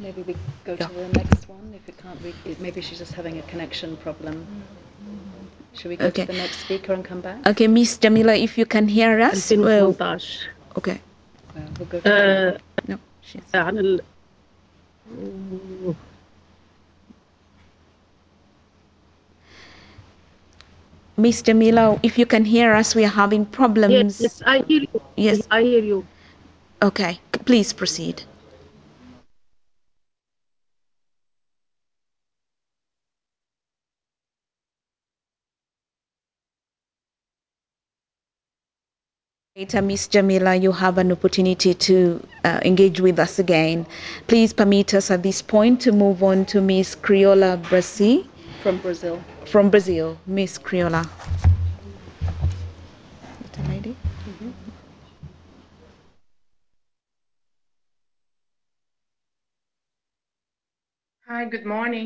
Maybe we go Yeah. to the next one. If it can't, maybe she's just having a connection problem. Should we go Okay. to the next speaker and come back? Okay, Miss Jamila, if you can hear us. 2018. Okay. We'll go to No, she's. عن ال... Miss Jamila, if you can hear us, we are having problems. Yes, I hear you. Yes. I hear you. Okay, please proceed. Later, Miss Jamila, you have an opportunity to engage with us again. Please permit us at this point to move on to Miss Criola Brasi. from Brazil. From Brazil, Miss Criola. Little lady. Hi, good morning.